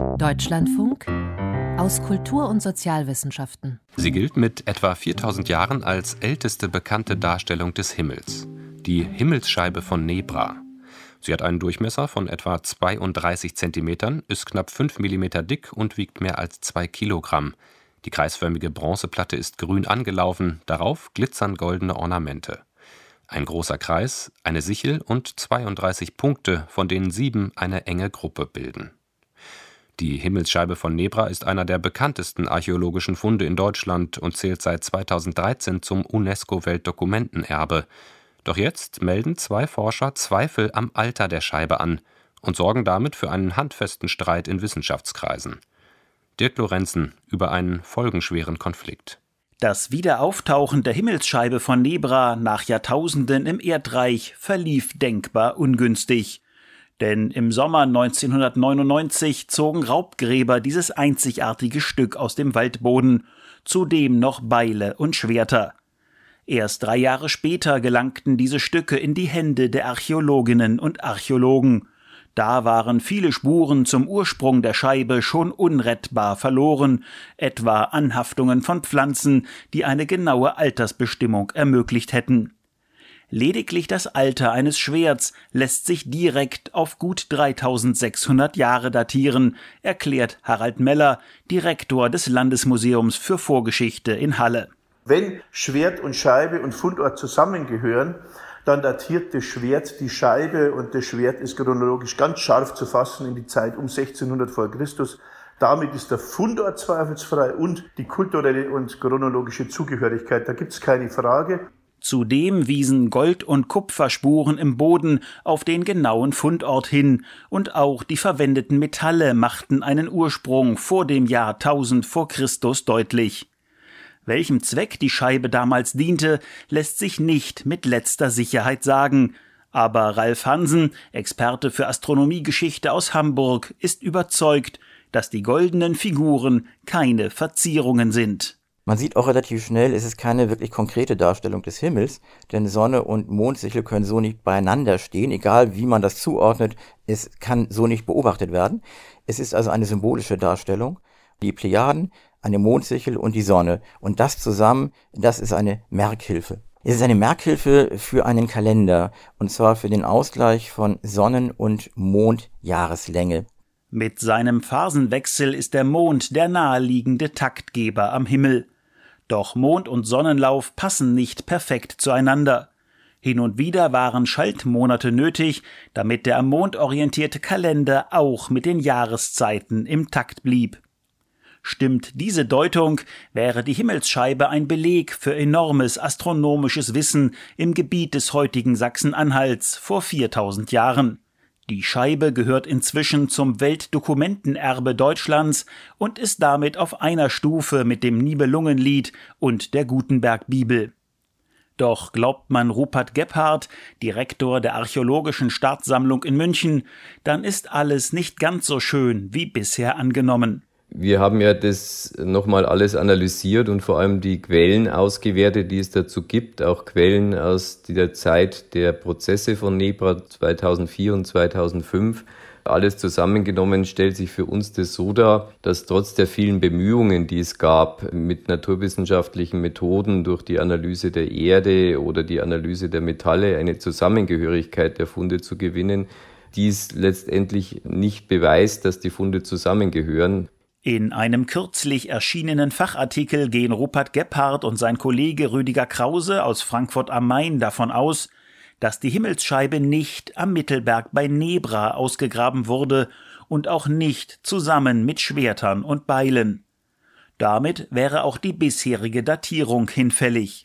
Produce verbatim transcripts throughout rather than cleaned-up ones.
Deutschlandfunk aus Kultur- und Sozialwissenschaften. Sie gilt mit etwa viertausend Jahren als älteste bekannte Darstellung des Himmels. Die Himmelsscheibe von Nebra. Sie hat einen Durchmesser von etwa zweiunddreißig Zentimetern, ist knapp fünf Millimeter dick und wiegt mehr als zwei Kilogramm. Die kreisförmige Bronzeplatte ist grün angelaufen, darauf glitzern goldene Ornamente. Ein großer Kreis, eine Sichel und zweiunddreißig Punkte, von denen sieben eine enge Gruppe bilden. Die Himmelsscheibe von Nebra ist einer der bekanntesten archäologischen Funde in Deutschland und zählt seit zweitausenddreizehn zum UNESCO-Weltdokumentenerbe. Doch jetzt melden zwei Forscher Zweifel am Alter der Scheibe an und sorgen damit für einen handfesten Streit in Wissenschaftskreisen. Dirk Lorenzen über einen folgenschweren Konflikt. Das Wiederauftauchen der Himmelsscheibe von Nebra nach Jahrtausenden im Erdreich verlief denkbar ungünstig. Denn im Sommer neunzehnhundertneunundneunzig zogen Raubgräber dieses einzigartige Stück aus dem Waldboden, zudem noch Beile und Schwerter. Erst drei Jahre später gelangten diese Stücke in die Hände der Archäologinnen und Archäologen. Da waren viele Spuren zum Ursprung der Scheibe schon unrettbar verloren, etwa Anhaftungen von Pflanzen, die eine genaue Altersbestimmung ermöglicht hätten. Lediglich das Alter eines Schwerts lässt sich direkt auf gut dreitausendsechshundert Jahre datieren, erklärt Harald Meller, Direktor des Landesmuseums für Vorgeschichte in Halle. Wenn Schwert und Scheibe und Fundort zusammengehören, dann datiert das Schwert die Scheibe und das Schwert ist chronologisch ganz scharf zu fassen in die Zeit um sechzehnhundert vor Christus. Damit ist der Fundort zweifelsfrei und die kulturelle und chronologische Zugehörigkeit, da gibt es keine Frage. Zudem wiesen Gold- und Kupferspuren im Boden auf den genauen Fundort hin und auch die verwendeten Metalle machten einen Ursprung vor dem Jahr tausend vor Christus deutlich. Welchem Zweck die Scheibe damals diente, lässt sich nicht mit letzter Sicherheit sagen. Aber Ralf Hansen, Experte für Astronomiegeschichte aus Hamburg, ist überzeugt, dass die goldenen Figuren keine Verzierungen sind. Man sieht auch relativ schnell, es ist keine wirklich konkrete Darstellung des Himmels, denn Sonne und Mondsichel können so nicht beieinander stehen, egal wie man das zuordnet, es kann so nicht beobachtet werden. Es ist also eine symbolische Darstellung. Die Plejaden, eine Mondsichel und die Sonne. Und das zusammen, das ist eine Merkhilfe. Es ist eine Merkhilfe für einen Kalender, und zwar für den Ausgleich von Sonnen- und Mondjahreslänge. Mit seinem Phasenwechsel ist der Mond der naheliegende Taktgeber am Himmel. Doch Mond und Sonnenlauf passen nicht perfekt zueinander. Hin und wieder waren Schaltmonate nötig, damit der am Mond orientierte Kalender auch mit den Jahreszeiten im Takt blieb. Stimmt diese Deutung, wäre die Himmelsscheibe ein Beleg für enormes astronomisches Wissen im Gebiet des heutigen Sachsen-Anhalts vor viertausend Jahren. Die Scheibe gehört inzwischen zum Weltdokumentenerbe Deutschlands und ist damit auf einer Stufe mit dem Nibelungenlied und der Gutenberg-Bibel. Doch glaubt man Rupert Gebhardt, Direktor der Archäologischen Staatssammlung in München, dann ist alles nicht ganz so schön wie bisher angenommen. Wir haben ja das nochmal alles analysiert und vor allem die Quellen ausgewertet, die es dazu gibt, auch Quellen aus der Zeit der Prozesse von Nebra zweitausendvier und zweitausendfünf. Alles zusammengenommen stellt sich für uns das so dar, dass trotz der vielen Bemühungen, die es gab, mit naturwissenschaftlichen Methoden durch die Analyse der Erde oder die Analyse der Metalle eine Zusammengehörigkeit der Funde zu gewinnen, dies letztendlich nicht beweist, dass die Funde zusammengehören. In einem kürzlich erschienenen Fachartikel gehen Rupert Gebhardt und sein Kollege Rüdiger Krause aus Frankfurt am Main davon aus, dass die Himmelsscheibe nicht am Mittelberg bei Nebra ausgegraben wurde und auch nicht zusammen mit Schwertern und Beilen. Damit wäre auch die bisherige Datierung hinfällig.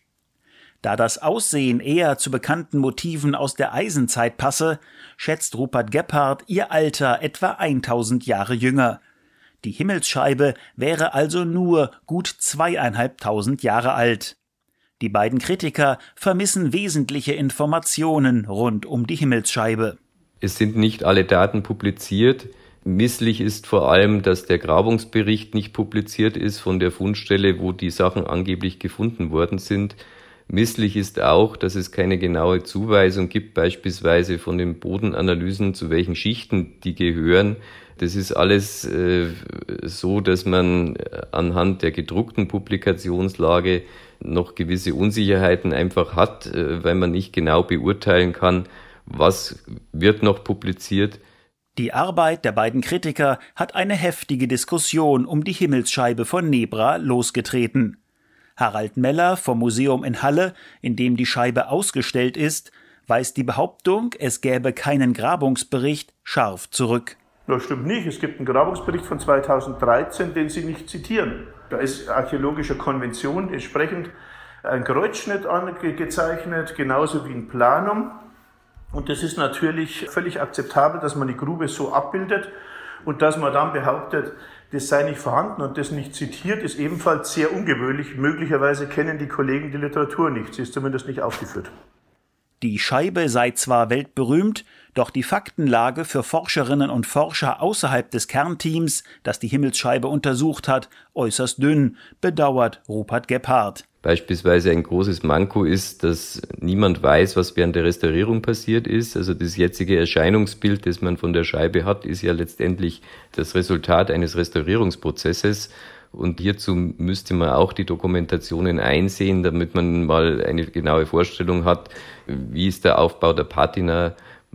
Da das Aussehen eher zu bekannten Motiven aus der Eisenzeit passe, schätzt Rupert Gebhardt ihr Alter etwa tausend Jahre jünger. Die Himmelsscheibe wäre also nur gut zweieinhalbtausend Jahre alt. Die beiden Kritiker vermissen wesentliche Informationen rund um die Himmelsscheibe. Es sind nicht alle Daten publiziert. Misslich ist vor allem, dass der Grabungsbericht nicht publiziert ist von der Fundstelle, wo die Sachen angeblich gefunden worden sind. Misslich ist auch, dass es keine genaue Zuweisung gibt, beispielsweise von den Bodenanalysen, zu welchen Schichten die gehören. Das ist alles äh, so, dass man anhand der gedruckten Publikationslage noch gewisse Unsicherheiten einfach hat, äh, weil man nicht genau beurteilen kann, was wird noch publiziert. Die Arbeit der beiden Kritiker hat eine heftige Diskussion um die Himmelsscheibe von Nebra losgetreten. Harald Meller vom Museum in Halle, in dem die Scheibe ausgestellt ist, weist die Behauptung, es gäbe keinen Grabungsbericht, scharf zurück. Das stimmt nicht. Es gibt einen Grabungsbericht von zweitausenddreizehn, den Sie nicht zitieren. Da ist archäologischer Konvention entsprechend ein Kreuzschnitt angezeichnet, genauso wie ein Planum. Und das ist natürlich völlig akzeptabel, dass man die Grube so abbildet und dass man dann behauptet, das sei nicht vorhanden und das nicht zitiert, ist ebenfalls sehr ungewöhnlich. Möglicherweise kennen die Kollegen die Literatur nicht. Sie ist zumindest nicht aufgeführt. Die Scheibe sei zwar weltberühmt, doch die Faktenlage für Forscherinnen und Forscher außerhalb des Kernteams, das die Himmelsscheibe untersucht hat, äußerst dünn, bedauert Rupert Gebhardt. Beispielsweise ein großes Manko ist, dass niemand weiß, was während der Restaurierung passiert ist. Also das jetzige Erscheinungsbild, das man von der Scheibe hat, ist ja letztendlich das Resultat eines Restaurierungsprozesses. Und hierzu müsste man auch die Dokumentationen einsehen, damit man mal eine genaue Vorstellung hat, wie ist der Aufbau der Patina.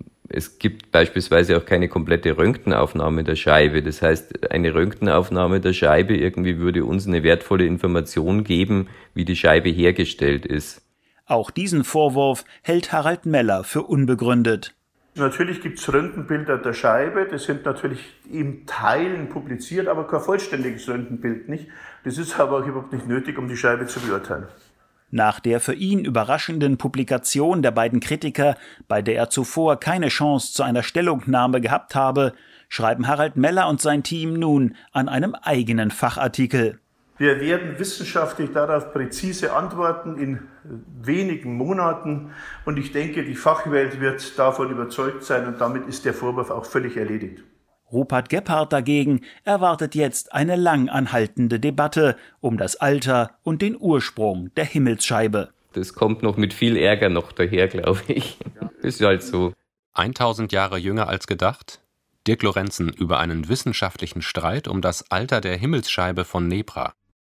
Es gibt beispielsweise auch keine komplette Röntgenaufnahme der Scheibe. Das heißt, eine Röntgenaufnahme der Scheibe irgendwie würde uns eine wertvolle Information geben, wie die Scheibe hergestellt ist. Auch diesen Vorwurf hält Harald Meller für unbegründet. Natürlich gibt es Röntgenbilder der Scheibe, das sind natürlich in Teilen publiziert, aber kein vollständiges Röntgenbild nicht. Das ist aber auch überhaupt nicht nötig, um die Scheibe zu beurteilen. Nach der für ihn überraschenden Publikation der beiden Kritiker, bei der er zuvor keine Chance zu einer Stellungnahme gehabt habe, schreiben Harald Meller und sein Team nun an einem eigenen Fachartikel. Wir werden wissenschaftlich darauf präzise antworten in wenigen Monaten und ich denke, die Fachwelt wird davon überzeugt sein und damit ist der Vorwurf auch völlig erledigt. Rupert Gebhardt dagegen erwartet jetzt eine lang anhaltende Debatte um das Alter und den Ursprung der Himmelsscheibe. Das kommt noch mit viel Ärger noch daher, glaube ich. Ist halt so. tausend Jahre jünger als gedacht? Dirk Lorenzen über einen wissenschaftlichen Streit um das Alter der Himmelsscheibe von Nebra.